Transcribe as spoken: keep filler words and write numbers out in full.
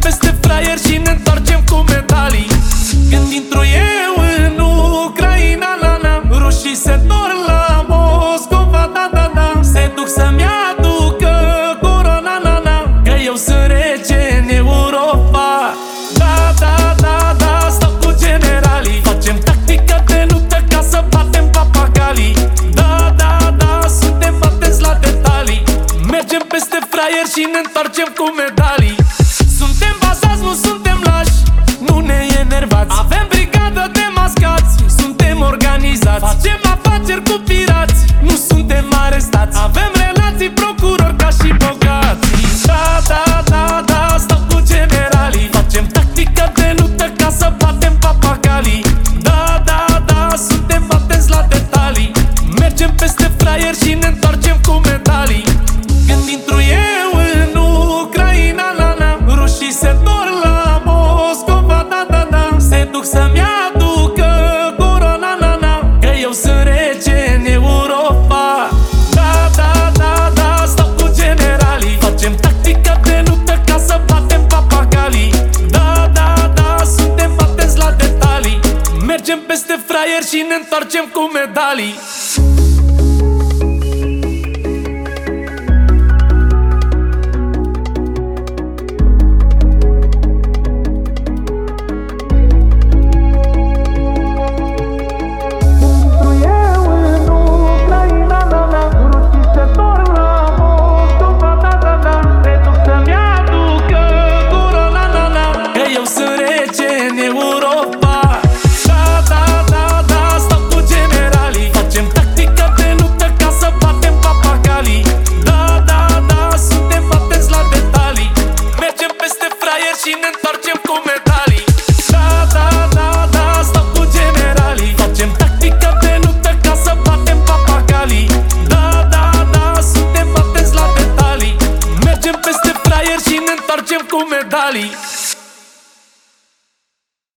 peste fraier și ne întoarcem cu medalii. Când intru eu în Ucraina, na, na, rușii se dor la Moscova, da, da, da. Se duc să-mi aducă corona, na, na, că eu sunt rege în Europa. Da, da, da, da, stau cu generalii, facem tactică de luptă ca să batem papagalii. Da, da, da, suntem atenți la detalii, mergem peste fraier și ne întoarcem cu medalii. Suntem bazați, nu suntem lași, nu ne enervați. Avem brigadă de mascați, suntem organizați. Facem afaceri cu pirați, nu suntem arestați. Avem relații procurori ca și bogații. Da, da, da, da, stau cu generalii, facem tactică de luptă ca să batem papagalii. Da, da, da, suntem atenți la detalii, mergem peste fraier și ne întoarcem cu medalii. Când intru eu în Ucraina, na, na, rușii se dor la Moscova, da, da, da. Se duc să-mi aducă corona, na, na, că eu sunt rege în Europa. Da, da, da, da, stau cu generalii, facem tactică de luptă ca să batem papagalii. Da, da, da, suntem atenți la detalii, mergem peste fraier și ne întoarcem cu medalii.